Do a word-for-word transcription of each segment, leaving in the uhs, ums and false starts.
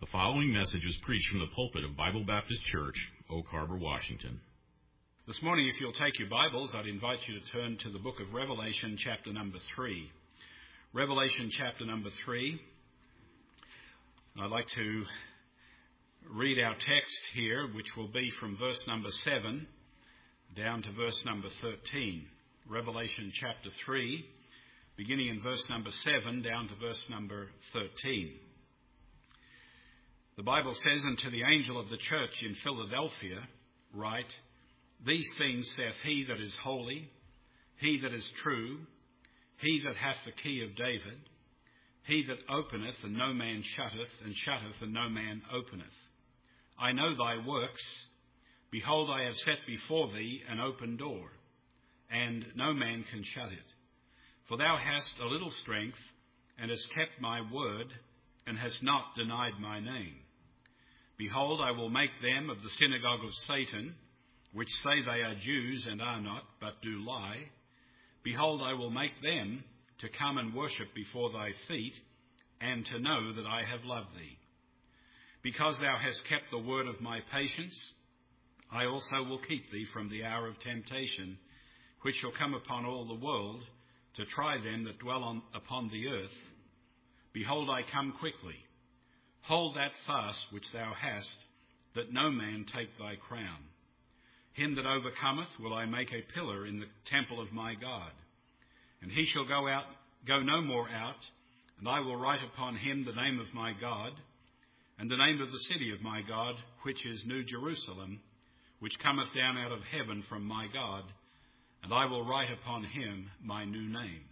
The following message was preached from the pulpit of Bible Baptist Church, Oak Harbor, Washington. This morning, if you'll take your Bibles, I'd invite you to turn to the book of Revelation, chapter number three. Revelation, chapter number three. I'd like to read our text here, which will be from verse number seven down to verse number thirteen. Revelation, chapter three, beginning in verse number seven down to verse number thirteen. The Bible says, "Unto the angel of the church in Philadelphia write, These things saith he that is holy, he that is true, he that hath the key of David, he that openeth and no man shutteth, and shutteth and no man openeth. I know thy works. Behold, I have set before thee an open door, and no man can shut it. For thou hast a little strength, and hast kept my word, and hast not denied my name. Behold, I will make them of the synagogue of Satan, which say they are Jews and are not, but do lie. Behold, I will make them to come and worship before thy feet, and to know that I have loved thee. Because thou hast kept the word of my patience, I also will keep thee from the hour of temptation, which shall come upon all the world, to try them that dwell on, upon the earth. Behold, I come quickly. Hold that fast which thou hast, that no man take thy crown. Him that overcometh will I make a pillar in the temple of my God. And he shall go out, go no more out, and I will write upon him the name of my God, and the name of the city of my God, which is New Jerusalem, which cometh down out of heaven from my God, and I will write upon him my new name.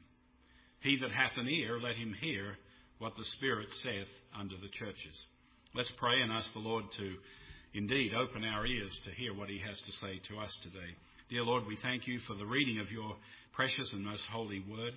He that hath an ear, let him hear what the Spirit saith unto the churches." Let's pray and ask the Lord to indeed open our ears to hear what he has to say to us today. Dear Lord, we thank you for the reading of your precious and most holy word.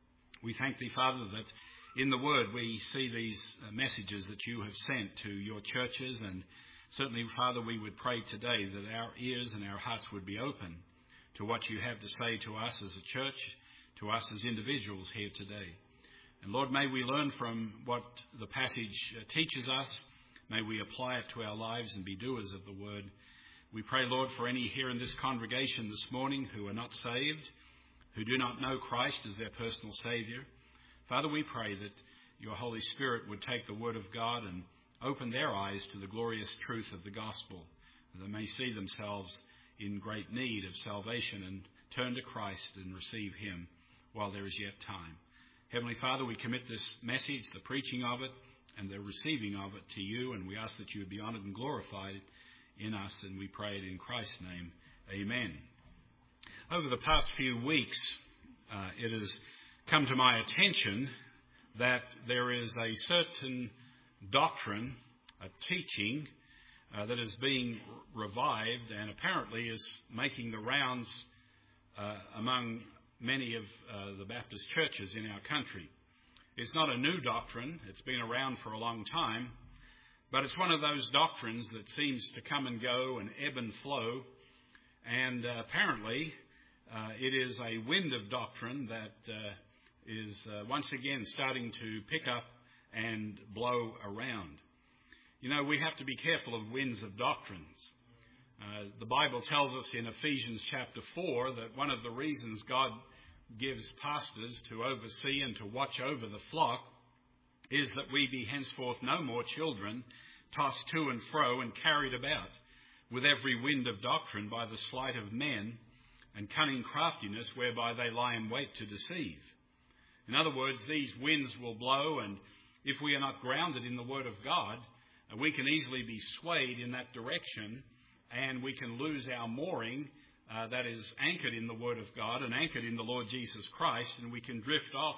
We thank thee, Father, that in the word we see these messages that you have sent to your churches, and certainly, Father, we would pray today that our ears and our hearts would be open to what you have to say to us as a church, to us as individuals here today. And Lord, may we learn from what the passage teaches us. May we apply it to our lives and be doers of the word. We pray, Lord, for any here in this congregation this morning who are not saved, who do not know Christ as their personal Saviour. Father, we pray that your Holy Spirit would take the word of God and open their eyes to the glorious truth of the gospel, that they may see themselves in great need of salvation and turn to Christ and receive him while there is yet time. Heavenly Father, we commit this message, the preaching of it, and the receiving of it to you, and we ask that you would be honoured and glorified in us, and we pray it in Christ's name. Amen. Over the past few weeks, uh, it has come to my attention that there is a certain doctrine, a teaching, uh, that is being revived and apparently is making the rounds uh, among many of uh, the Baptist churches in our country. It's not a new doctrine. It's been around for a long time. But it's one of those doctrines that seems to come and go and ebb and flow. And uh, apparently uh, it is a wind of doctrine that uh, is uh, once again starting to pick up and blow around. You know, we have to be careful of winds of doctrines. Uh, the Bible tells us in Ephesians chapter four that one of the reasons God gives pastors to oversee and to watch over the flock is that we be henceforth no more children, tossed to and fro and carried about with every wind of doctrine by the sleight of men and cunning craftiness whereby they lie in wait to deceive. In other words, these winds will blow, and if we are not grounded in the Word of God, we can easily be swayed in that direction, and we can lose our mooring uh, that is anchored in the Word of God and anchored in the Lord Jesus Christ, and we can drift off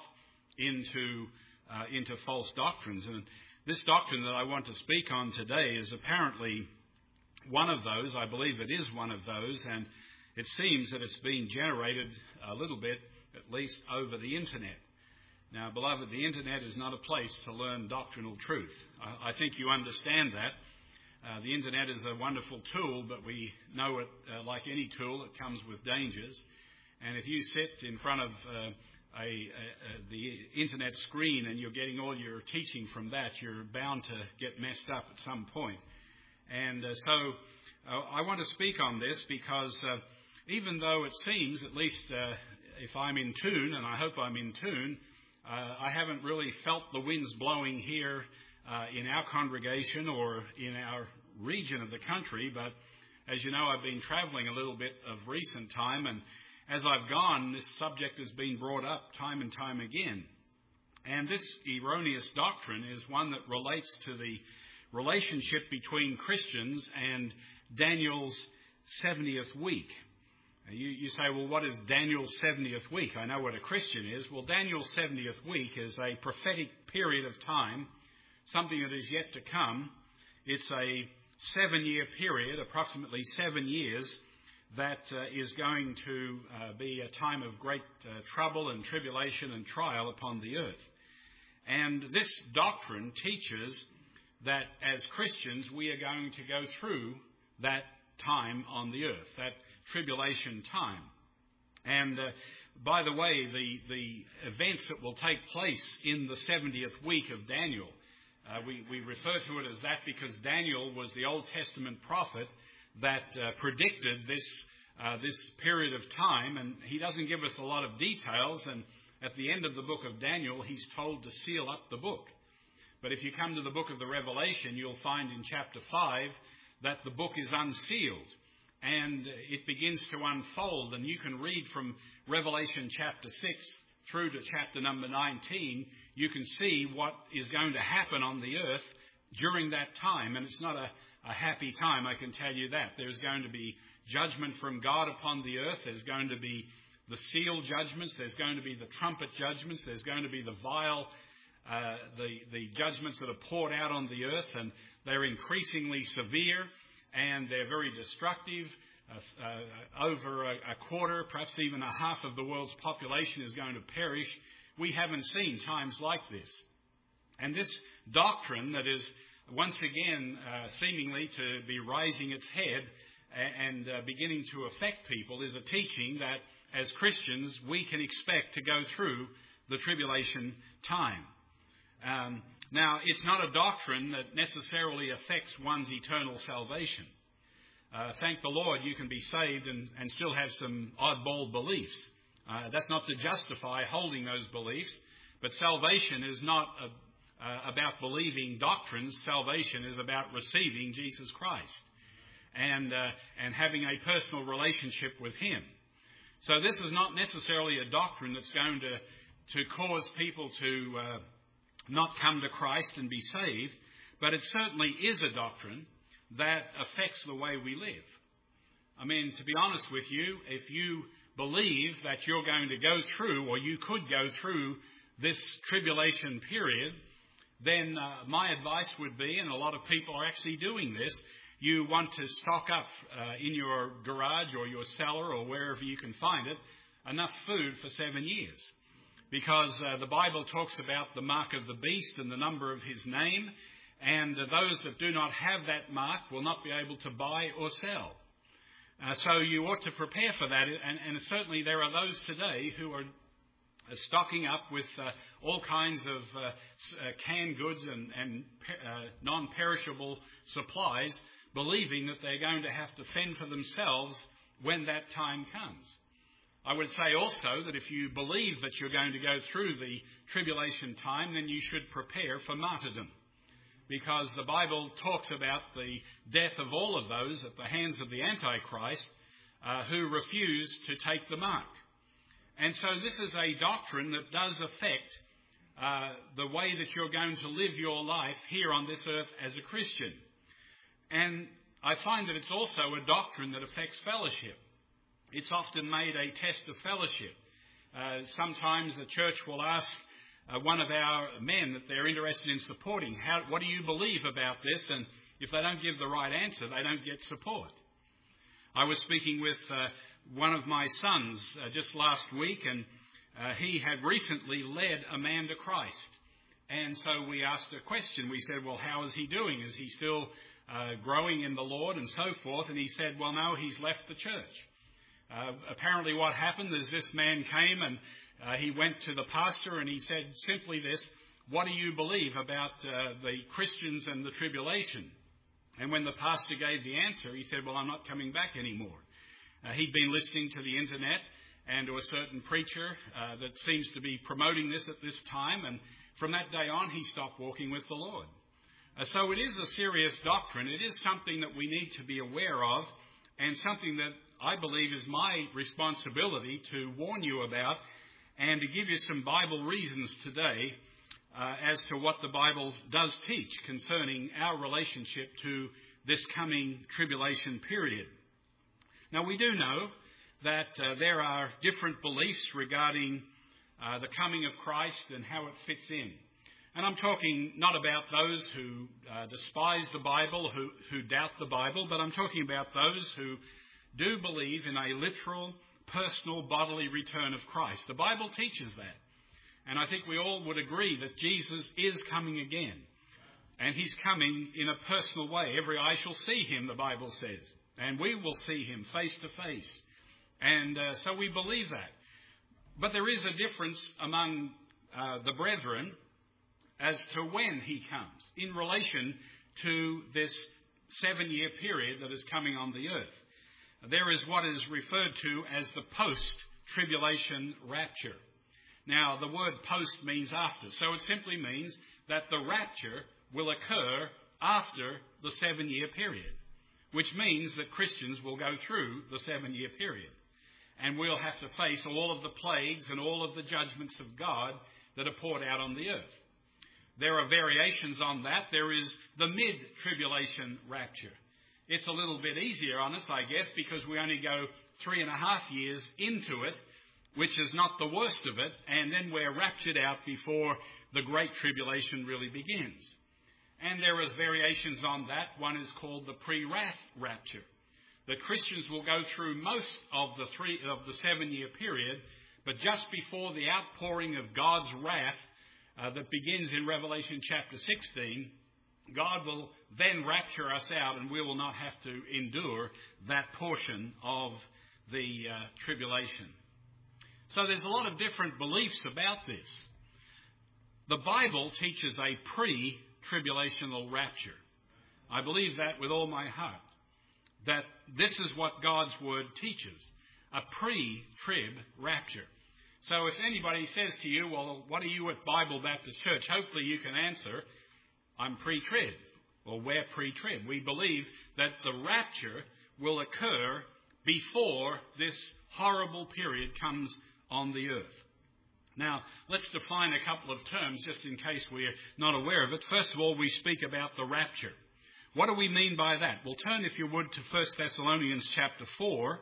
into uh, into false doctrines. And this doctrine that I want to speak on today is apparently one of those. I believe it is one of those, and it seems that it's being generated a little bit, at least over the internet. Now, beloved, the internet is not a place to learn doctrinal truth. I, I think you understand that. Uh, the internet is a wonderful tool, but we know it, uh, like any tool, it comes with dangers. And if you sit in front of uh, a, a, a the internet screen and you're getting all your teaching from that, you're bound to get messed up at some point. And uh, so uh, I want to speak on this because uh, even though it seems, at least uh, if I'm in tune, and I hope I'm in tune, uh, I haven't really felt the winds blowing here uh, in our congregation or in our region of the country. But as you know, I've been travelling a little bit of recent time, and as I've gone, this subject has been brought up time and time again. And this erroneous doctrine is one that relates to the relationship between Christians and Daniel's seventieth week. You, you say, well, what is Daniel's seventieth week? I know what a Christian is. Well, Daniel's seventieth week is a prophetic period of time, something that is yet to come. It's a seven-year period, approximately seven years, that uh, is going to uh, be a time of great uh, trouble and tribulation and trial upon the earth. And this doctrine teaches that as Christians we are going to go through that time on the earth, that tribulation time. And uh, by the way, the, the events that will take place in the seventieth week of Daniel, uh, we, we refer to it as that because Daniel was the Old Testament prophet that uh, predicted this uh, this period of time, and he doesn't give us a lot of details, and at the end of the book of Daniel he's told to seal up the book. But if you come to the book of the Revelation, you'll find in chapter five that the book is unsealed and it begins to unfold, and you can read from Revelation chapter six through to chapter number nineteen. You can see what is going to happen on the earth during that time, and it's not a, a happy time, I can tell you that. There's going to be judgment from God upon the earth. There's going to be the seal judgments. There's going to be the trumpet judgments. There's going to be the vial Uh, the, the judgments that are poured out on the earth, and they're increasingly severe and they're very destructive. Uh, uh, over a, a quarter, perhaps even a half of the world's population is going to perish. We haven't seen times like this. And this doctrine that is once again uh, seemingly to be rising its head and, and uh, beginning to affect people is a teaching that as Christians we can expect to go through the tribulation time. Um, now, it's not a doctrine that necessarily affects one's eternal salvation. Uh, thank the Lord you can be saved and, and still have some oddball beliefs. Uh, that's not to justify holding those beliefs, but salvation is not a, uh, about believing doctrines. Salvation is about receiving Jesus Christ and, uh, and having a personal relationship with Him. So this is not necessarily a doctrine that's going to, to cause people to Uh, not come to Christ and be saved, but it certainly is a doctrine that affects the way we live. I mean, to be honest with you, if you believe that you're going to go through, or you could go through this tribulation period, then uh, my advice would be, and a lot of people are actually doing this, you want to stock up uh, in your garage or your cellar or wherever you can find it, enough food for seven years. Because uh, the Bible talks about the mark of the beast and the number of his name, and uh, those that do not have that mark will not be able to buy or sell. Uh, so you ought to prepare for that, and, and certainly there are those today who are uh, stocking up with uh, all kinds of uh, uh, canned goods and, and uh, non-perishable supplies, believing that they're going to have to fend for themselves when that time comes. I would say also that if you believe that you're going to go through the tribulation time, then you should prepare for martyrdom. Because the Bible talks about the death of all of those at the hands of the Antichrist uh, who refuse to take the mark. And so this is a doctrine that does affect uh, the way that you're going to live your life here on this earth as a Christian. And I find that it's also a doctrine that affects fellowship. It's often made a test of fellowship. Uh, sometimes the church will ask uh, one of our men that they're interested in supporting, How, what do you believe about this? And if they don't give the right answer, they don't get support. I was speaking with uh, one of my sons uh, just last week, and uh, he had recently led a man to Christ. And so we asked a question. We said, well, how is he doing? Is he still uh, growing in the Lord and so forth? And he said, well, no, he's left the church. Uh, apparently what happened is this man came and Uh, he went to the pastor and he said simply this, "What do you believe about uh, the Christians and the tribulation?" And when the pastor gave the answer, he said, "Well, I'm not coming back anymore." Uh, he'd been listening to the internet and to a certain preacher uh, that seems to be promoting this at this time, and from that day on, he stopped walking with the Lord. Uh, so it is a serious doctrine. It is something that we need to be aware of, and something that I believe is my responsibility to warn you about and to give you some Bible reasons today uh, as to what the Bible does teach concerning our relationship to this coming tribulation period. Now, we do know that uh, there are different beliefs regarding uh, the coming of Christ and how it fits in. And I'm talking not about those who uh, despise the Bible, who, who doubt the Bible, but I'm talking about those who do believe in a literal, personal, bodily return of Christ. The Bible teaches that. And I think we all would agree that Jesus is coming again. And he's coming in a personal way. Every eye shall see him, the Bible says. And we will see him face to face. And uh, so we believe that. But there is a difference among uh, the brethren as to when he comes in relation to this seven-year period that is coming on the earth. There is what is referred to as the post-tribulation rapture. Now, the word post means after, so it simply means that the rapture will occur after the seven-year period, which means that Christians will go through the seven-year period, and we'll have to face all of the plagues and all of the judgments of God that are poured out on the earth. There are variations on that. There is the mid-tribulation rapture. It's a little bit easier on us, I guess, because we only go three and a half years into it, which is not the worst of it, and then we're raptured out before the Great Tribulation really begins. And there is variations on that. One is called the pre-wrath rapture. The Christians will go through most of the three of the seven-year period, but just before the outpouring of God's wrath uh, that begins in Revelation chapter sixteen, God will then rapture us out, and we will not have to endure that portion of the uh, tribulation. So there's a lot of different beliefs about this. The Bible teaches a pre-tribulational rapture. I believe that with all my heart, that this is what God's Word teaches, a pre-trib rapture. So if anybody says to you, well, what are you at Bible Baptist Church? Hopefully you can answer, I'm pre-trib, or we're pre-trib. We believe that the rapture will occur before this horrible period comes on the earth. Now, let's define a couple of terms just in case we're not aware of it. First of all, we speak about the rapture. What do we mean by that? Well, turn, if you would, to First Thessalonians chapter four.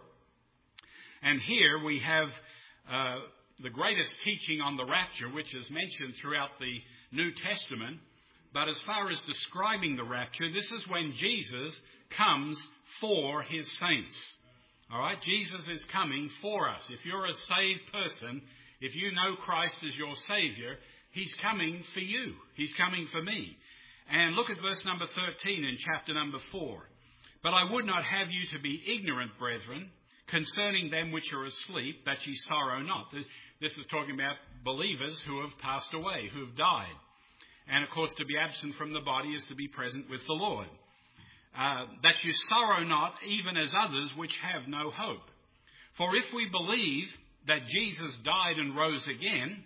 And here we have uh, the greatest teaching on the rapture, which is mentioned throughout the New Testament. But as far as describing the rapture, this is when Jesus comes for his saints. All right, Jesus is coming for us. If you're a saved person, if you know Christ as your Saviour, he's coming for you. He's coming for me. And look at verse number thirteen in chapter number four. But I would not have you to be ignorant, brethren, concerning them which are asleep, that ye sorrow not. This is talking about believers who have passed away, who have died. And, of course, to be absent from the body is to be present with the Lord. Uh, that you sorrow not, even as others which have no hope. For if we believe that Jesus died and rose again,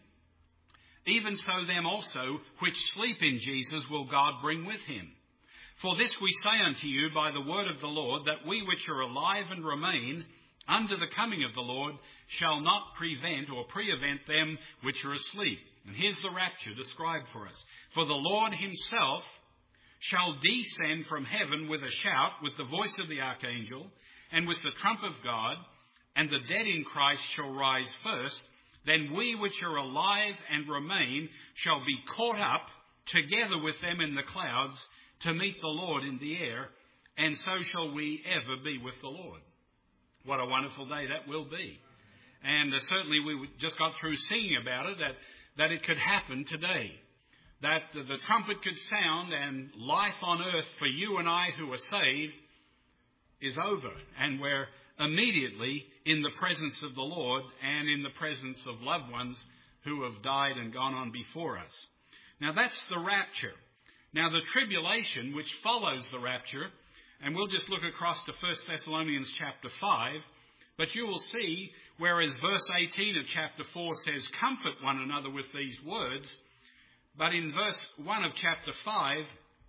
even so them also which sleep in Jesus will God bring with him. For this we say unto you by the word of the Lord, that we which are alive and remain under the coming of the Lord shall not prevent or pre-event them which are asleep. And here's the rapture described for us. For the Lord himself shall descend from heaven with a shout, with the voice of the archangel, and with the trump of God, and the dead in Christ shall rise first. Then we which are alive and remain shall be caught up together with them in the clouds to meet the Lord in the air, and so shall we ever be with the Lord. What a wonderful day that will be. And uh, certainly we just got through singing about it, that, that it could happen today. That uh, the trumpet could sound and life on earth for you and I who are saved is over. And we're immediately in the presence of the Lord and in the presence of loved ones who have died and gone on before us. Now that's the rapture. Now the tribulation which follows the rapture, and we'll just look across to First Thessalonians chapter five, but you will see, whereas verse eighteen of chapter four says, comfort one another with these words, but in verse one of chapter five,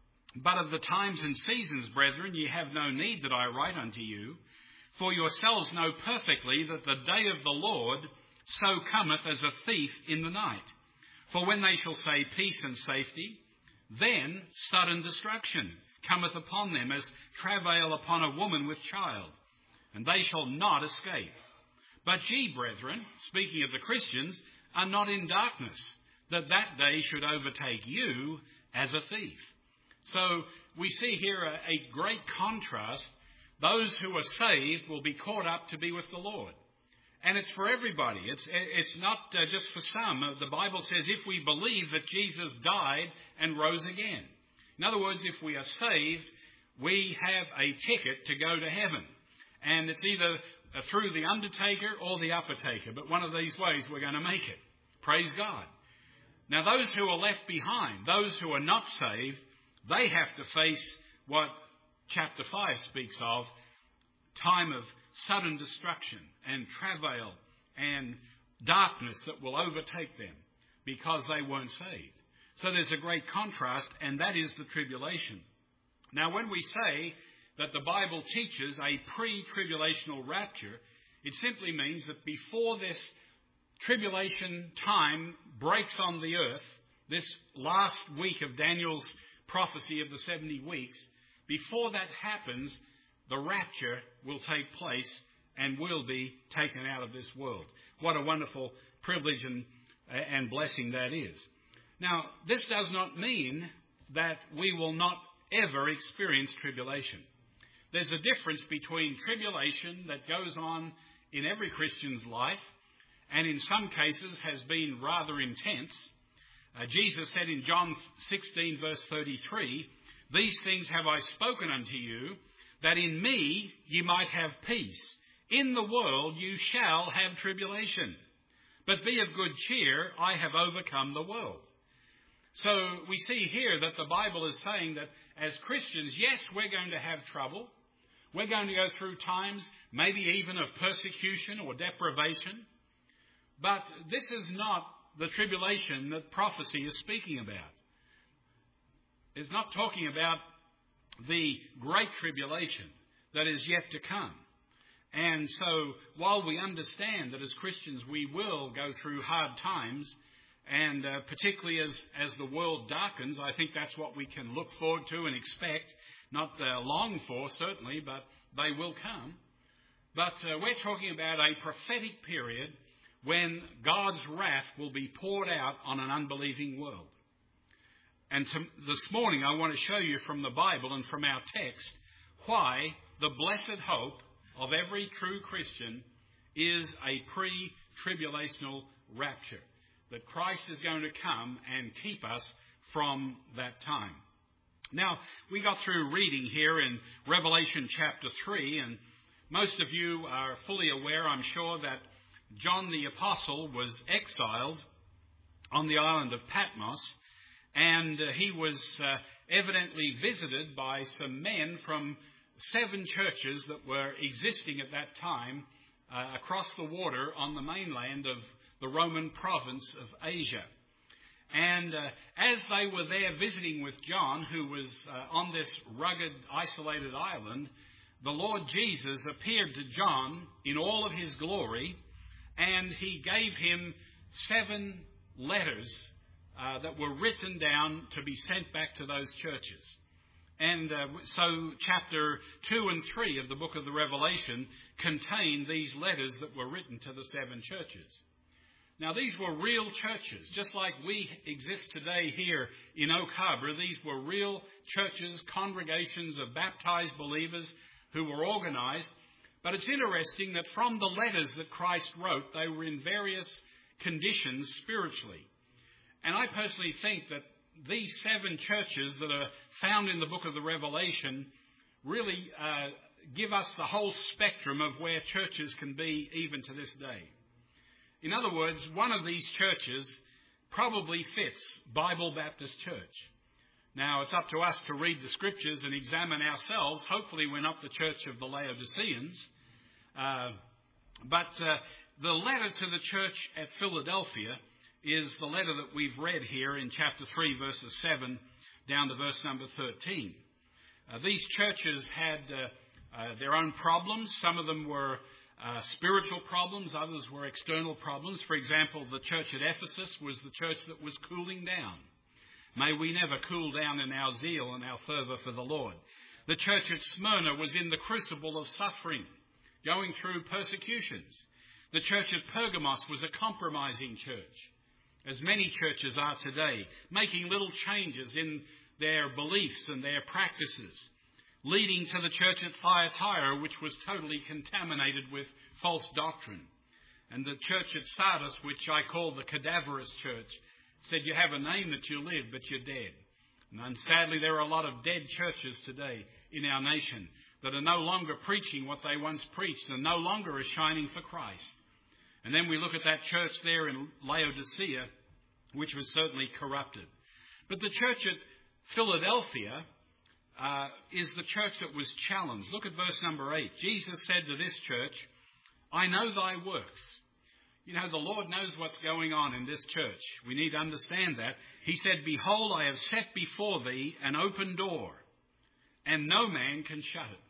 but of the times and seasons, brethren, ye have no need that I write unto you, for yourselves know perfectly that the day of the Lord so cometh as a thief in the night. For when they shall say peace and safety, then sudden destruction cometh upon them as travail upon a woman with child, and they shall not escape. But ye, brethren, speaking of the Christians, are not in darkness, that that day should overtake you as a thief. So we see here a, a great contrast. Those who are saved will be caught up to be with the Lord. And it's for everybody. It's, it's not uh, just for some. The Bible says if we believe that Jesus died and rose again. In other words, if we are saved, we have a ticket to go to heaven. And it's either through the undertaker or the uppertaker. But one of these ways we're going to make it. Praise God. Now those who are left behind, those who are not saved, they have to face what chapter five speaks of, time of sudden destruction and travail and darkness that will overtake them because they weren't saved. So there's a great contrast, and that is the tribulation. Now, when we say that the Bible teaches a pre-tribulational rapture, it simply means that before this tribulation time breaks on the earth, this last week of Daniel's prophecy of the seventy weeks, before that happens, the rapture will take place and will be taken out of this world. What a wonderful privilege and, and blessing that is. Now, this does not mean that we will not ever experience tribulation. There's a difference between tribulation that goes on in every Christian's life and in some cases has been rather intense. Uh, Jesus said in John sixteen verse thirty-three, these things have I spoken unto you, that in me ye might have peace. In the world you shall have tribulation. But be of good cheer, I have overcome the world. So we see here that the Bible is saying that as Christians, yes, we're going to have trouble. We're going to go through times, maybe even of persecution or deprivation. But this is not the tribulation that prophecy is speaking about. It's not talking about the great tribulation that is yet to come. And so while we understand that as Christians we will go through hard times, and uh, particularly as, as the world darkens, I think that's what we can look forward to and expect, not uh, long for certainly, but they will come. But uh, we're talking about a prophetic period when God's wrath will be poured out on an unbelieving world. And to, this morning I want to show you from the Bible and from our text why the blessed hope of every true Christian is a pre-tribulational rapture. That Christ is going to come and keep us from that time. Now, we got through reading here in Revelation chapter three, and most of you are fully aware, I'm sure, that John the Apostle was exiled on the island of Patmos, and uh, he was uh, evidently visited by some men from seven churches that were existing at that time uh, across the water on the mainland of the Roman province of Asia. And uh, as they were there visiting with John, who was uh, on this rugged, isolated island, the Lord Jesus appeared to John in all of his glory, and he gave him seven letters uh, that were written down to be sent back to those churches. And uh, so chapter two and three of the book of the Revelation contain these letters that were written to the seven churches. Now, these were real churches, just like we exist today here in Oak Harbor. These were real churches, congregations of baptized believers who were organized. But it's interesting that from the letters that Christ wrote, they were in various conditions spiritually. And I personally think that these seven churches that are found in the book of the Revelation really uh, give us the whole spectrum of where churches can be even to this day. In other words, one of these churches probably fits Bible Baptist Church. Now, it's up to us to read the scriptures and examine ourselves. Hopefully we're not the church of the Laodiceans. Uh, but uh, the letter to the church at Philadelphia is the letter that we've read here in chapter three, verses seven down to verse number thirteen. Uh, these churches had uh, uh, their own problems. Some of them were uh, spiritual problems. Others were external problems. For example, the church at Ephesus was the church that was cooling down. May we never cool down in our zeal and our fervour for the Lord. The church at Smyrna was in the crucible of suffering, going through persecutions. The church at Pergamos was a compromising church, as many churches are today, making little changes in their beliefs and their practices, leading to the church at Thyatira, which was totally contaminated with false doctrine. And the church at Sardis, which I call the cadaverous church, said you have a name that you live, but you're dead. And sadly, there are a lot of dead churches today in our nation that are no longer preaching what they once preached and no longer are shining for Christ. And then we look at that church there in Laodicea, which was certainly corrupted. But the church at Philadelphia uh, is the church that was challenged. Look at verse number eight. Jesus said to this church, I know thy works. You know, the Lord knows what's going on in this church. We need to understand that. He said, behold, I have set before thee an open door, and no man can shut it.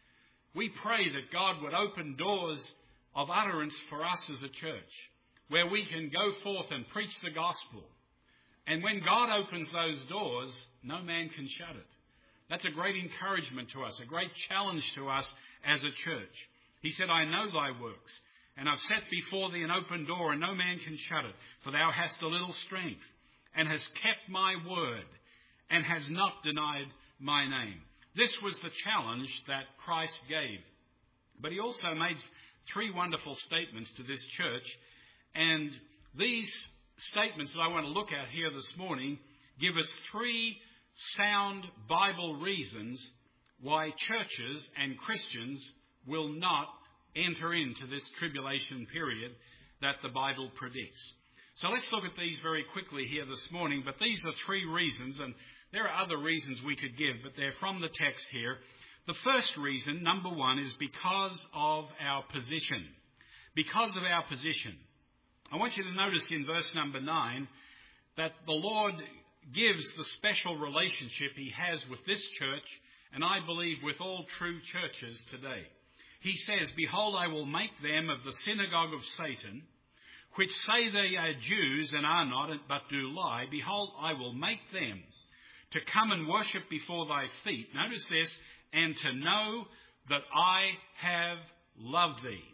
We pray that God would open doors of utterance for us as a church, where we can go forth and preach the gospel. And when God opens those doors, no man can shut it. That's a great encouragement to us, a great challenge to us as a church. He said, I know thy works, and I've set before thee an open door, and no man can shut it. For thou hast a little strength, and hast kept my word, and hast not denied my name. This was the challenge that Christ gave. But he also made three wonderful statements to this church, and these statements that I want to look at here this morning give us three sound Bible reasons why churches and Christians will not enter into this tribulation period that the Bible predicts. So let's look at these very quickly here this morning, but these are three reasons, and there are other reasons we could give, but they're from the text here. The first reason, number one, is because of our position. Because of our position. I want you to notice in verse number nine that the Lord gives the special relationship he has with this church, and I believe with all true churches today. He says, behold, I will make them of the synagogue of Satan, which say they are Jews and are not, but do lie. Behold, I will make them to come and worship before thy feet. Notice this, and to know that I have loved thee.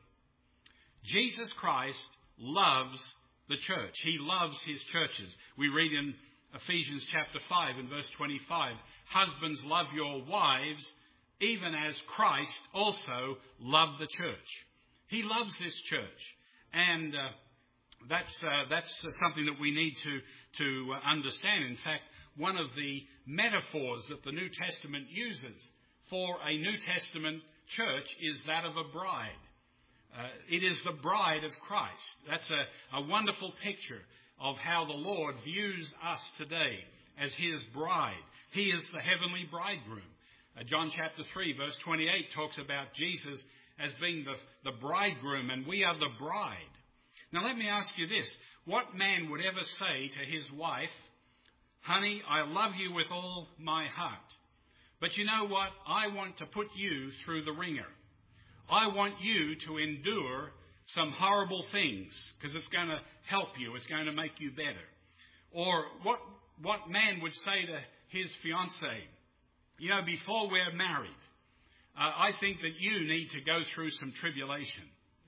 Jesus Christ loves the church. He loves his churches. We read in Ephesians chapter five and verse twenty-five, husbands, love your wives, even as Christ also loved the church. He loves this church. And uh, that's uh, that's uh, something that we need to, to uh, understand. In fact, one of the metaphors that the New Testament uses for a New Testament church is that of a bride. Uh, it is the bride of Christ. That's a, a wonderful picture of how the Lord views us today as his bride. He is the heavenly bridegroom. Uh, John chapter three, verse twenty-eight talks about Jesus as being the, the bridegroom, and we are the bride. Now let me ask you this. What man would ever say to his wife, honey, I love you with all my heart, but you know what? I want to put you through the ringer. I want you to endure some horrible things because it's going to help you. It's going to make you better. Or what what man would say to his fiancée, you know, before we're married, uh, I think that you need to go through some tribulation.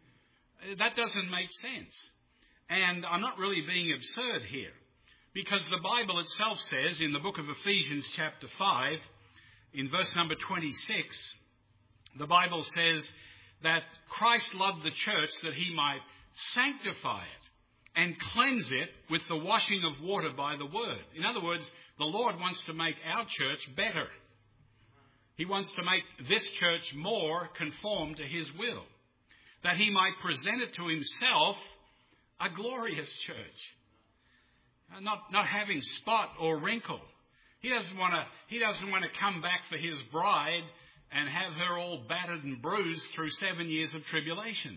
That doesn't make sense. And I'm not really being absurd here, because the Bible itself says in the book of Ephesians chapter five, in verse number twenty-six, the Bible says that Christ loved the church that he might sanctify it and cleanse it with the washing of water by the word. In other words, the Lord wants to make our church better. He wants to make this church more conformed to his will, that he might present it to himself a glorious church, not, not having spot or wrinkle. He doesn't want to, he doesn't want to come back for his bride and have her all battered and bruised through seven years of tribulation.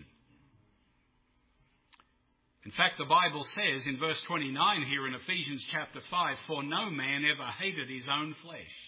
In fact, the Bible says in verse twenty-nine here in Ephesians chapter five, "For no man ever hated his own flesh,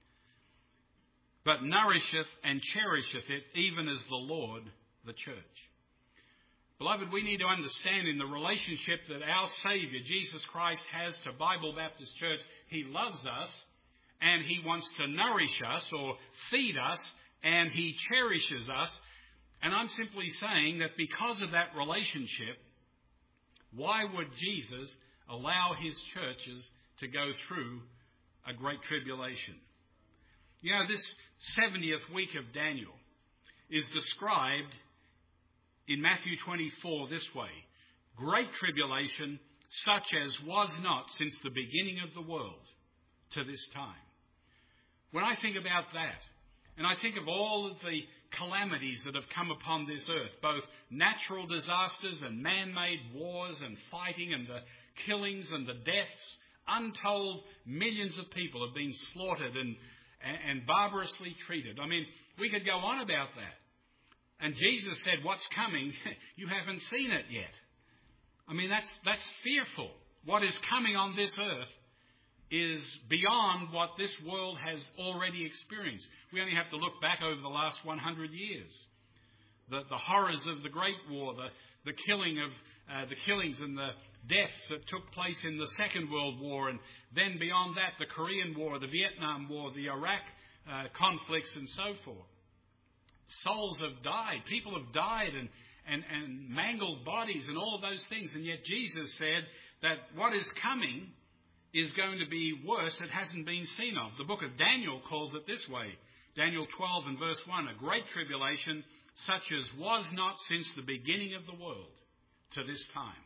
but nourisheth and cherisheth it, even as the Lord the church." Beloved, we need to understand in the relationship that our Saviour, Jesus Christ, has to Bible Baptist Church, he loves us and he wants to nourish us or feed us, and he cherishes us. And I'm simply saying that because of that relationship, why would Jesus allow his churches to go through a great tribulation? You know, this seventieth week of Daniel is described in Matthew twenty-four this way: "Great tribulation, such as was not since the beginning of the world to this time." When I think about that, and I think of all of the calamities that have come upon this earth, both natural disasters and man-made wars and fighting and the killings and the deaths, untold millions of people have been slaughtered and, and barbarously treated. I mean, we could go on about that. And Jesus said, "What's coming, you haven't seen it yet." I mean, that's that's fearful. What is coming on this earth is beyond what this world has already experienced. We only have to look back over the last one hundred years. The, the horrors of the Great War, the, the killing of uh, the killings and the deaths that took place in the Second World War, and then beyond that, the Korean War, the Vietnam War, the Iraq uh, conflicts, and so forth. Souls have died. People have died and, and, and mangled bodies and all of those things. And yet Jesus said that what is coming is going to be worse. It hasn't been seen of. The book of Daniel calls it this way. Daniel twelve and verse one, "A great tribulation such as was not since the beginning of the world to this time."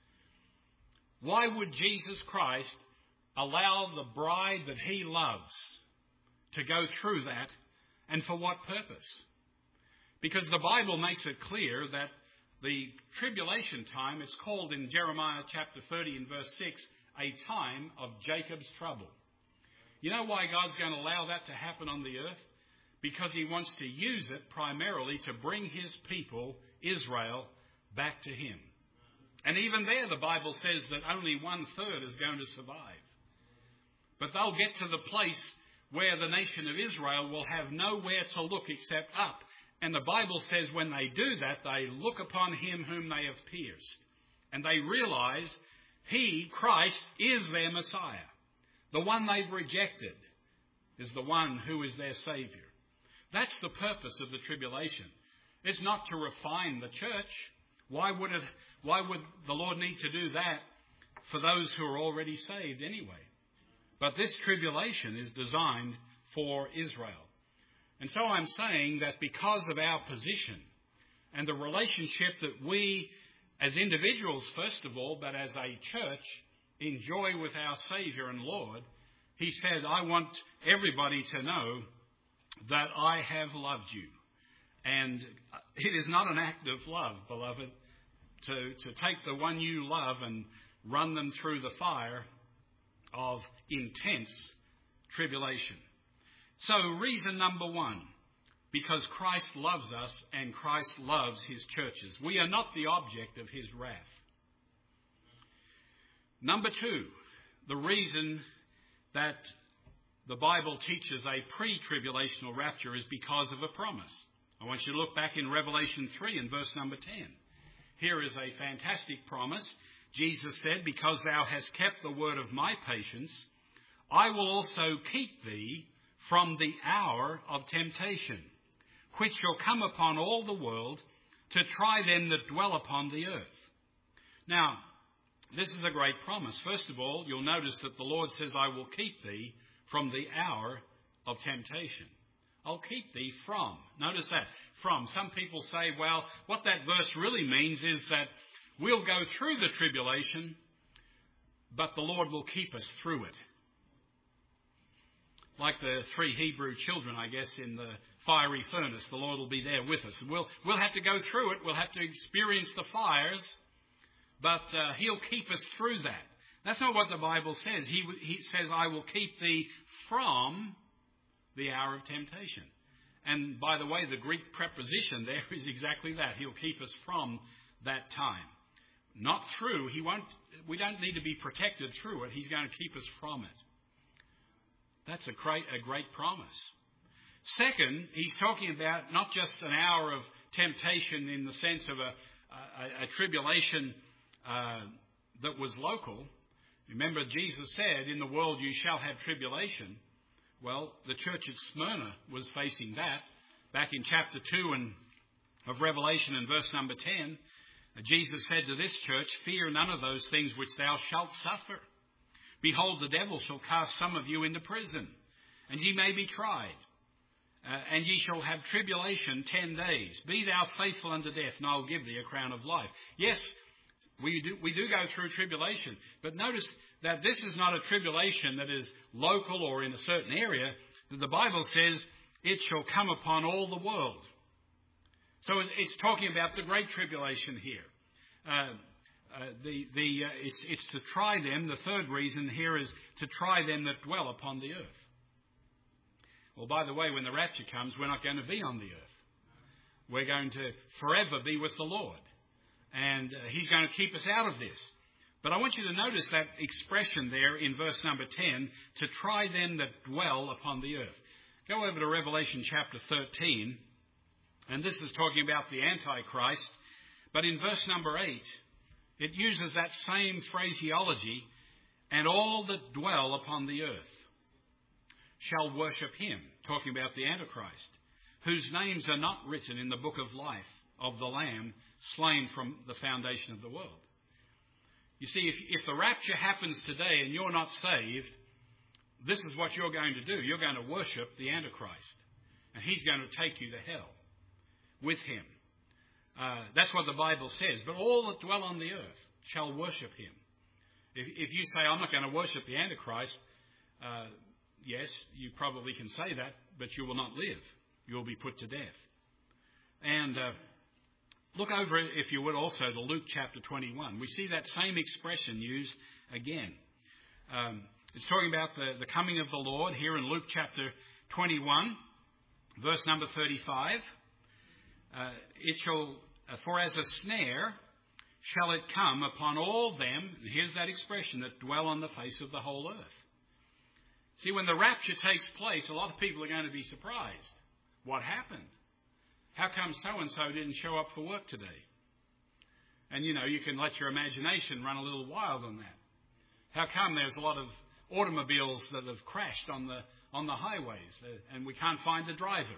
Why would Jesus Christ allow the bride that he loves to go through that, and for what purpose? Because the Bible makes it clear that the tribulation time, it's called in Jeremiah chapter thirty and verse six, a time of Jacob's trouble. You know why God's going to allow that to happen on the earth? Because he wants to use it primarily to bring his people, Israel, back to him. And even there, the Bible says that only one third is going to survive. But they'll get to the place where the nation of Israel will have nowhere to look except up. And the Bible says when they do that, they look upon him whom they have pierced. And they realize he, Christ, is their Messiah. The one they've rejected is the one who is their Saviour. That's the purpose of the tribulation. It's not to refine the church. Why would it, why would the Lord need to do that for those who are already saved anyway? But this tribulation is designed for Israel. And so I'm saying that because of our position and the relationship that we as individuals, first of all, but as a church, enjoy with our Saviour and Lord, he said, "I want everybody to know that I have loved you." And it is not an act of love, beloved, to, to take the one you love and run them through the fire of intense tribulation. So reason number one, because Christ loves us and Christ loves his churches. We are not the object of his wrath. Number two, the reason that the Bible teaches a pre-tribulational rapture is because of a promise. I want you to look back in Revelation three and verse number ten. Here is a fantastic promise. Jesus said, "Because thou hast kept the word of my patience, I will also keep thee from the hour of temptation, which shall come upon all the world to try them that dwell upon the earth." Now, this is a great promise. First of all, you'll notice that the Lord says, "I will keep thee from the hour of temptation." I'll keep thee from. Notice that, from. Some people say, well, what that verse really means is that we'll go through the tribulation, but the Lord will keep us through it. like the three Hebrew children, I guess, in the fiery furnace. The Lord will be there with us. We'll, we'll have to go through it. We'll have to experience the fires, but uh, He'll keep us through that. That's not what the Bible says. He, he says, I will keep thee from the hour of temptation. And by the way, the Greek preposition there is exactly that. He'll keep us from that time. Not through. He won't. We don't need to be protected through it. He's going to keep us from it. That's a great, a great promise. Second, he's talking about not just an hour of temptation in the sense of a, a, a tribulation uh, that was local. Remember, Jesus said, in the world you shall have tribulation. Well, the church at Smyrna was facing that. Back in chapter two and of Revelation and verse number ten, Jesus said to this church, fear none of those things which thou shalt suffer. Behold, the devil shall cast some of you into prison, and ye may be tried. Uh, and ye shall have tribulation ten days. Be thou faithful unto death, and I will give thee a crown of life. Yes, we do, we do go through tribulation, but notice that this is not a tribulation that is local or in a certain area. The Bible says it shall come upon all the world. So it's talking about the great tribulation here. Uh, uh, the the uh, it's, it's to try them. The third reason here is to try them that dwell upon the earth. Well, by the way, when the rapture comes, we're not going to be on the earth. We're going to forever be with the Lord. And uh, He's going to keep us out of this. But I want you to notice that expression there in verse number ten, to try them that dwell upon the earth. Go over to Revelation chapter thirteen, and this is talking about the Antichrist. But in verse number eight, it uses that same phraseology, and all that dwell upon the earth shall worship him, talking about the Antichrist, whose names are not written in the book of life of the Lamb slain from the foundation of the world. You see, if, if the rapture happens today and you're not saved, this is what you're going to do. You're going to worship the Antichrist, and he's going to take you to hell with him. Uh, that's what the Bible says. But all that dwell on the earth shall worship him. If, if you say, I'm not going to worship the Antichrist, uh, yes, you probably can say that, but you will not live. You will be put to death. And uh, look over, if you would, also to Luke chapter twenty-one. We see that same expression used again. Um, it's talking about the, the coming of the Lord here in Luke chapter twenty-one, verse number thirty-five. Uh, it shall, uh, for as a snare shall it come upon all them, and here's that expression, that dwell on the face of the whole earth. See, when the rapture takes place, a lot of people are going to be surprised. What happened? How come so-and-so didn't show up for work today? And, you know, you can let your imagination run a little wild on that. How come there's a lot of automobiles that have crashed on the on the highways uh, and we can't find the driver?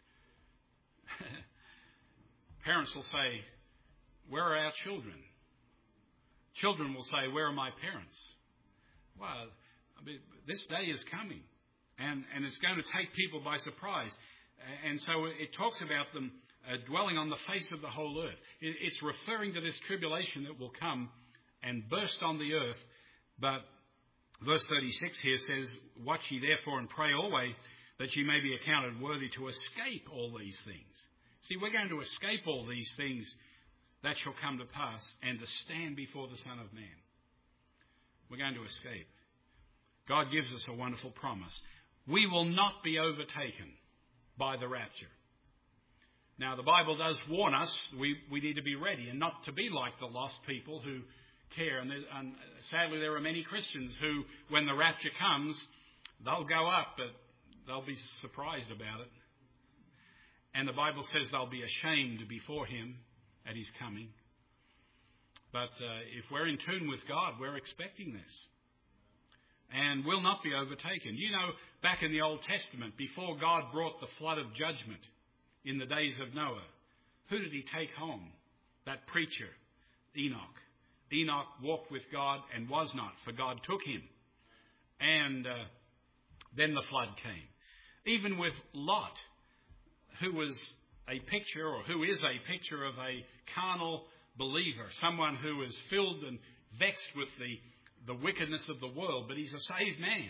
Parents will say, where are our children? Children will say, where are my parents? Well, I mean, this day is coming, and, and it's going to take people by surprise. And so it talks about them uh, dwelling on the face of the whole earth. It, it's referring to this tribulation that will come and burst on the earth. But verse thirty-six here says, watch ye therefore and pray always, that ye may be accounted worthy to escape all these things. See, we're going to escape all these things that shall come to pass, and to stand before the Son of Man. We're going to escape. God gives us a wonderful promise. We will not be overtaken by the rapture. Now, the Bible does warn us we, we need to be ready and not to be like the lost people who care. And, and sadly, there are many Christians who, when the rapture comes, they'll go up, but they'll be surprised about it. And the Bible says they'll be ashamed before him at his coming. But uh, if we're in tune with God, we're expecting this. And will not be overtaken. You know, back in the Old Testament, before God brought the flood of judgment in the days of Noah, who did he take home? That preacher, Enoch. Enoch walked with God and was not, for God took him. And uh, then the flood came. Even with Lot, who was a picture, or who is a picture of a carnal believer, someone who is filled and vexed with the the wickedness of the world, but he's a saved man.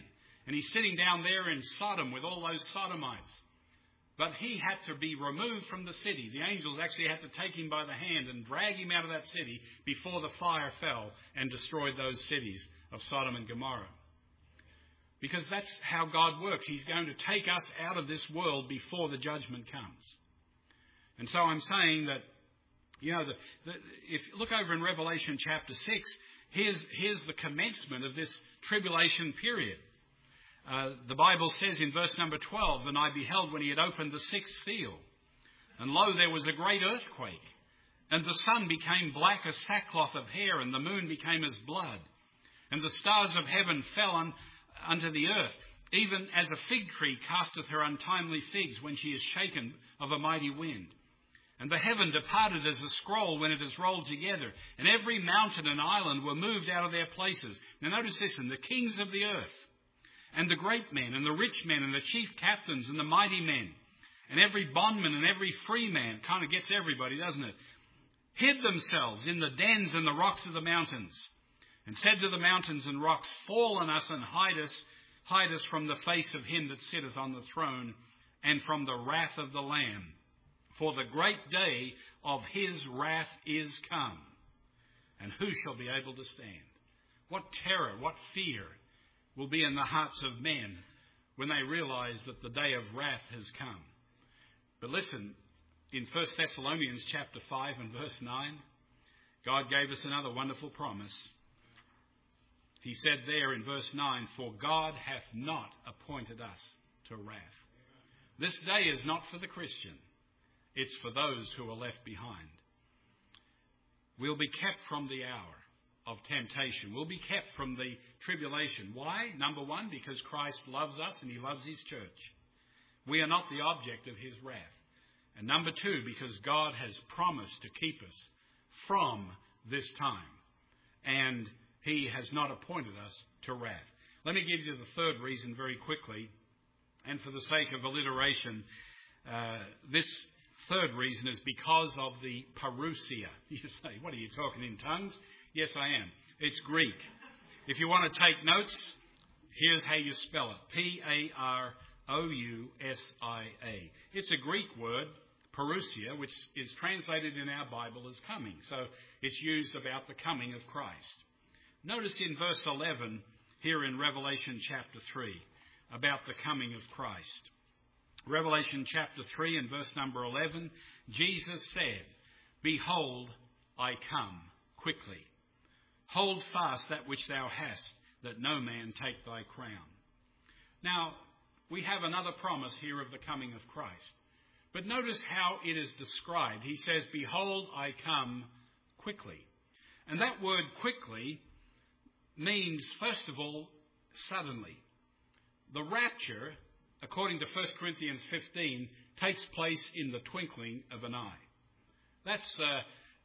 And he's sitting down there in Sodom with all those sodomites. But he had to be removed from the city. The angels actually had to take him by the hand and drag him out of that city before the fire fell and destroyed those cities of Sodom and Gomorrah. Because that's how God works. He's going to take us out of this world before the judgment comes. And so I'm saying that, you know, the, the, if you look over in Revelation chapter six, here's, here's the commencement of this tribulation period. Uh, the Bible says in verse number twelve, "And I beheld when he had opened the sixth seal, and lo, there was a great earthquake, and the sun became black as sackcloth of hair, and the moon became as blood, and the stars of heaven fell on, unto the earth, even as a fig tree casteth her untimely figs when she is shaken of a mighty wind. And the heaven departed as a scroll when it is rolled together, and every mountain and island were moved out of their places." Now notice this, "and the kings of the earth, and the great men, and the rich men, and the chief captains, and the mighty men, and every bondman and every free man," kind of gets everybody, doesn't it, "hid themselves in the dens and the rocks of the mountains, and said to the mountains and rocks, Fall on us and hide us, hide us from the face of him that sitteth on the throne, and from the wrath of the Lamb. For the great day of his wrath is come. And who shall be able to stand?" What terror, what fear will be in the hearts of men when they realize that the day of wrath has come. But listen, in First Thessalonians chapter five and verse nine, God gave us another wonderful promise. He said there in verse nine, "For God hath not appointed us to wrath." This day is not for the Christian. It's for those who are left behind. We'll be kept from the hour of temptation. We'll be kept from the tribulation. Why? Number one, because Christ loves us and he loves his church. We are not the object of his wrath. And number two, because God has promised to keep us from this time. And he has not appointed us to wrath. Let me give you the third reason very quickly. And for the sake of alliteration, uh, this third reason is because of the parousia. You say, "What are you talking in tongues?" Yes, I am. It's Greek. If you want to take notes, here's how you spell it. P A R O U S I A. It's a Greek word, parousia, which is translated in our Bible as coming. So it's used about the coming of Christ. Notice in verse eleven here in Revelation chapter three about the coming of Christ. Revelation chapter three and verse number eleven, Jesus said, "Behold, I come quickly. Hold fast that which thou hast, that no man take thy crown." Now, we have another promise here of the coming of Christ. But notice how it is described. He says, "Behold, I come quickly." And that word quickly means, first of all, suddenly. The rapture, according to First Corinthians fifteen, takes place in the twinkling of an eye. That's uh,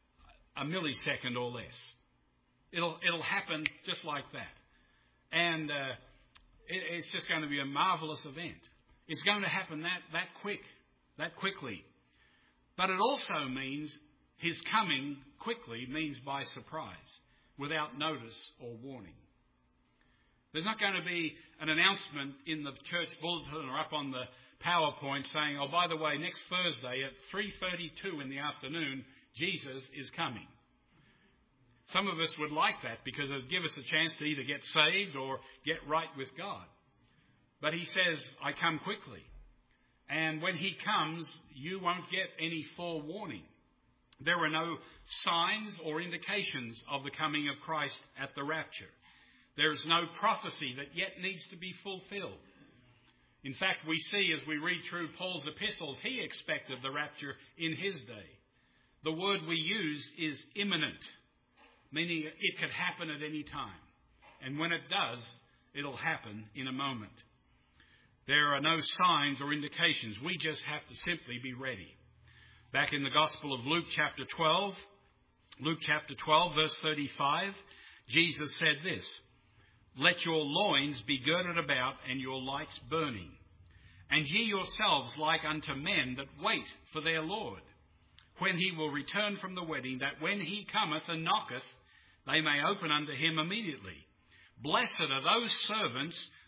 a millisecond or less. It'll it'll happen just like that. And uh, it, it's just going to be a marvelous event. It's going to happen that, that quick, that quickly. But it also means his coming quickly means by surprise, without notice or warning. There's not going to be an announcement in the church bulletin or up on the PowerPoint saying, "Oh, by the way, next Thursday at three thirty-two in the afternoon, Jesus is coming." Some of us would like that because it would give us a chance to either get saved or get right with God. But he says, "I come quickly." And when he comes, you won't get any forewarning. There are no signs or indications of the coming of Christ at the rapture. There is no prophecy that yet needs to be fulfilled. In fact, we see as we read through Paul's epistles, he expected the rapture in his day. The word we use is imminent, meaning it could happen at any time. And when it does, it'll happen in a moment. There are no signs or indications. We just have to simply be ready. Back in the Gospel of Luke chapter twelve, Luke chapter twelve, verse thirty-five, Jesus said this, "Let your loins be girded about and your lights burning. And ye yourselves like unto men that wait for their Lord, when he will return from the wedding, that when he cometh and knocketh, they may open unto him immediately. Blessed are those servants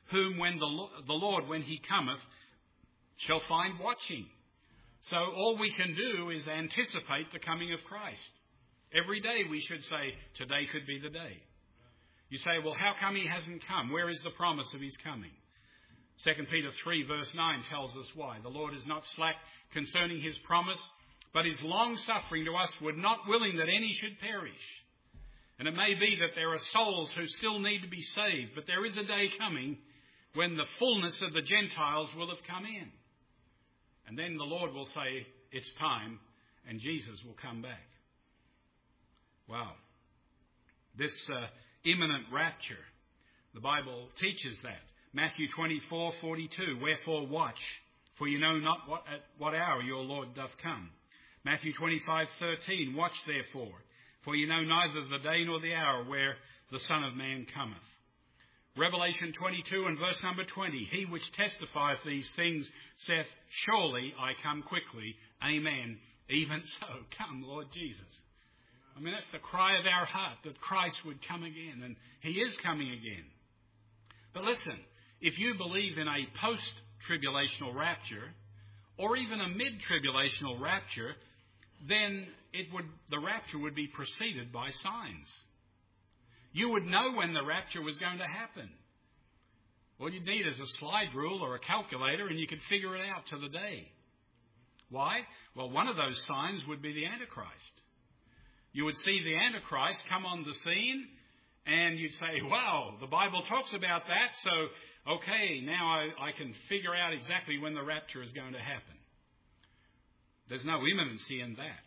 whom when the, the Lord, when he cometh, shall find watching. So all we can do is anticipate the coming of Christ. Every day we should say, today could be the day. You say, well, how come he hasn't come? Where is the promise of his coming? Second Peter three verse nine tells us why. The Lord is not slack concerning his promise, but is long-suffering to us, would not willing that any should perish. And it may be that there are souls who still need to be saved, but there is a day coming when the fullness of the Gentiles will have come in. And then the Lord will say, it's time, and Jesus will come back. Wow. This uh, imminent rapture, the Bible teaches that. Matthew twenty-four forty-two, wherefore watch, for you know not what, at what hour your Lord doth come. Matthew twenty-five thirteen, watch therefore, for you know neither the day nor the hour where the Son of Man cometh. Revelation twenty-two and verse number twenty, he which testifieth these things saith, surely I come quickly. Amen. Even so, come, Lord Jesus. I mean, that's the cry of our heart, that Christ would come again, and he is coming again. But listen, if you believe in a post-tribulational rapture, or even a mid-tribulational rapture, then it would the rapture would be preceded by signs. You would know when the rapture was going to happen. All you'd need is a slide rule or a calculator, and you could figure it out to the day. Why? Well, one of those signs would be the Antichrist. You would see the Antichrist come on the scene, and you'd say, wow, the Bible talks about that, so, okay, now I, I can figure out exactly when the rapture is going to happen. There's no imminency in that.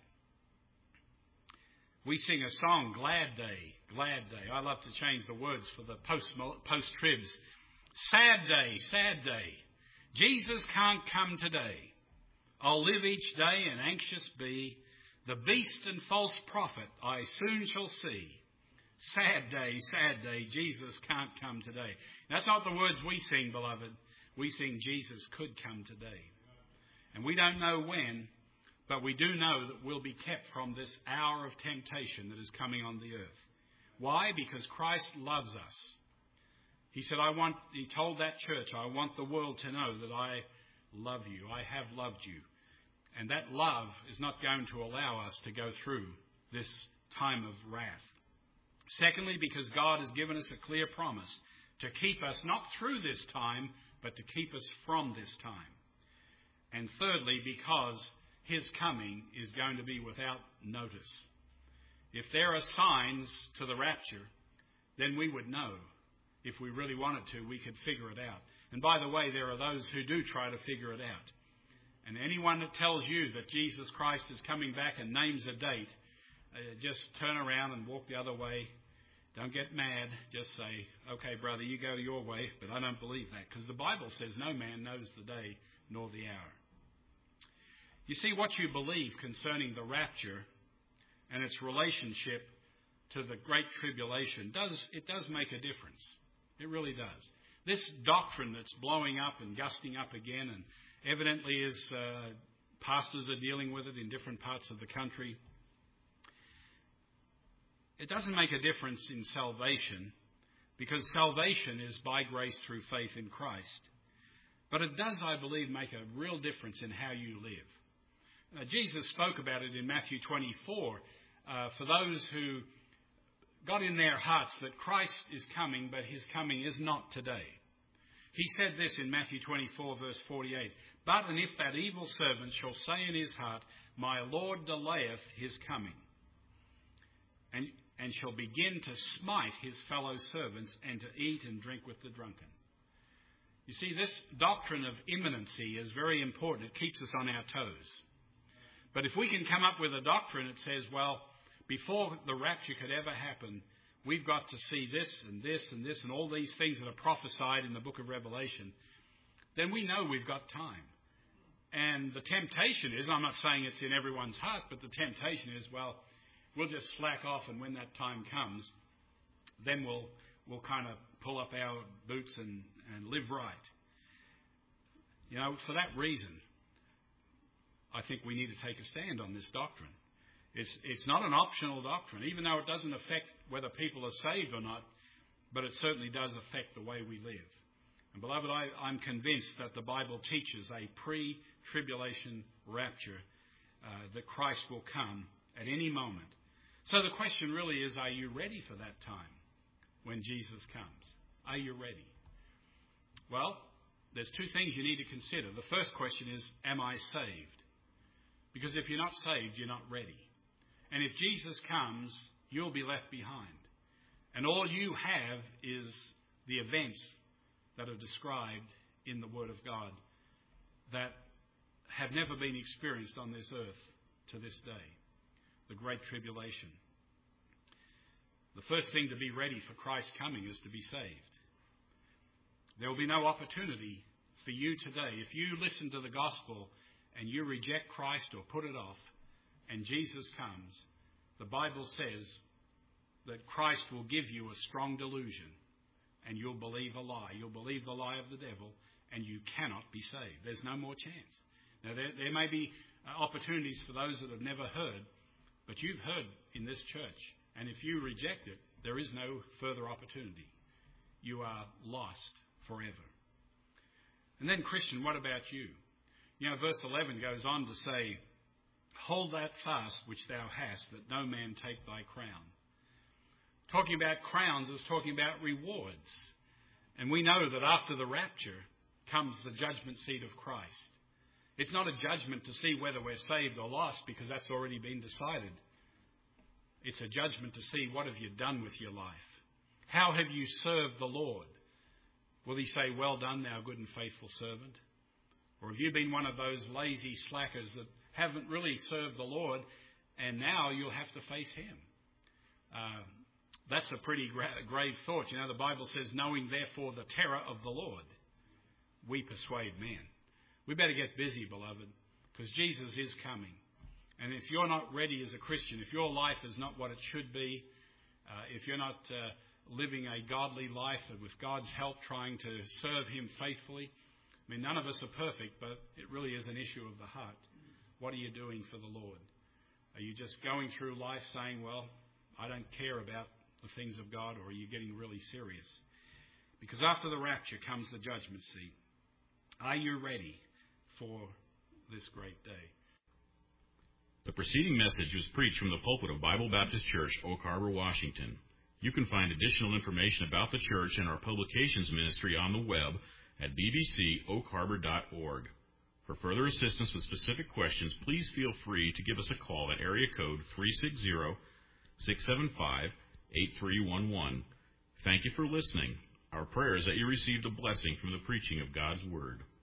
We sing a song, Glad Day, Glad Day. I love to change the words for the post, post-tribs. Sad day, sad day. Jesus can't come today. I'll live each day and anxious be. The beast and false prophet I soon shall see. Sad day, sad day, Jesus can't come today. That's not the words we sing, beloved. We sing Jesus could come today. And we don't know when, but we do know that we'll be kept from this hour of temptation that is coming on the earth. Why? Because Christ loves us. He said, I want, he told that church, I want the world to know that I love you. I have loved you. And that love is not going to allow us to go through this time of wrath. Secondly, because God has given us a clear promise to keep us not through this time, but to keep us from this time. And thirdly, because his coming is going to be without notice. If there are signs to the rapture, then we would know. If we really wanted to, we could figure it out. And by the way, there are those who do try to figure it out. And anyone that tells you that Jesus Christ is coming back and names a date, uh, just turn around and walk the other way. Don't get mad. Just say, okay, brother, you go your way, but I don't believe that. Because the Bible says no man knows the day nor the hour. You see, what you believe concerning the rapture and its relationship to the Great Tribulation, does it does make a difference. It really does. This doctrine that's blowing up and gusting up again, and evidently is uh, pastors are dealing with it in different parts of the country. It doesn't make a difference in salvation, because salvation is by grace through faith in Christ. But it does, I believe, make a real difference in how you live. Uh, Jesus spoke about it in Matthew twenty-four uh, for those who got in their hearts that Christ is coming, but his coming is not today. He said this in Matthew twenty-four, verse forty-eight, but and if that evil servant shall say in his heart, my Lord delayeth his coming, and, and shall begin to smite his fellow servants, and to eat and drink with the drunken. You see, this doctrine of imminency is very important. It keeps us on our toes. But if we can come up with a doctrine that says, well, before the rapture could ever happen, we've got to see this and this and this and all these things that are prophesied in the book of Revelation, then we know we've got time. And the temptation is, I'm not saying it's in everyone's heart, but the temptation is, well, we'll just slack off, and when that time comes, then we'll we'll kind of pull up our boots and, and live right. You know, for that reason, I think we need to take a stand on this doctrine. It's, it's not an optional doctrine, even though it doesn't affect whether people are saved or not, but it certainly does affect the way we live. And beloved, I, I'm convinced that the Bible teaches a pre-tribulation rapture, uh, that Christ will come at any moment. So the question really is, are you ready for that time when Jesus comes? Are you ready? Well, there's two things you need to consider. The first question is, am I saved? Because if you're not saved, you're not ready. And if Jesus comes, you'll be left behind. And all you have is the events that are described in the Word of God that have never been experienced on this earth to this day. The Great Tribulation. The first thing to be ready for Christ's coming is to be saved. There will be no opportunity for you today. If you listen to the gospel and you reject Christ or put it off, and Jesus comes, the Bible says that Christ will give you a strong delusion and you'll believe a lie. You'll believe the lie of the devil and you cannot be saved. There's no more chance. Now, there, there may be opportunities for those that have never heard, but you've heard in this church, and if you reject it, there is no further opportunity. You are lost forever. And then, Christian, what about you? You know, verse eleven goes on to say, hold that fast which thou hast, that no man take thy crown. Talking about crowns is talking about rewards. And we know that after the rapture comes the judgment seat of Christ. It's not a judgment to see whether we're saved or lost, because that's already been decided. It's a judgment to see what have you done with your life. How have you served the Lord? Will he say, well done, thou good and faithful servant? Or have you been one of those lazy slackers that haven't really served the Lord, and now you'll have to face him? Uh, that's a pretty gra- grave thought. You know, the Bible says, knowing therefore the terror of the Lord, we persuade men. We better get busy, beloved, because Jesus is coming. And if you're not ready as a Christian, if your life is not what it should be, uh, if you're not uh, living a godly life and with God's help trying to serve him faithfully, I mean, none of us are perfect, but it really is an issue of the heart. What are you doing for the Lord? Are you just going through life saying, well, I don't care about the things of God, or are you getting really serious? Because after the rapture comes the judgment seat. Are you ready for this great day? The preceding message was preached from the pulpit of Bible Baptist Church, Oak Harbor, Washington. You can find additional information about the church and our publications ministry on the web at b b c oak harbor dot org. For further assistance with specific questions, please feel free to give us a call at area code three six zero, six seven five, eight three one one. Thank you for listening. Our prayer is that you received a blessing from the preaching of God's Word.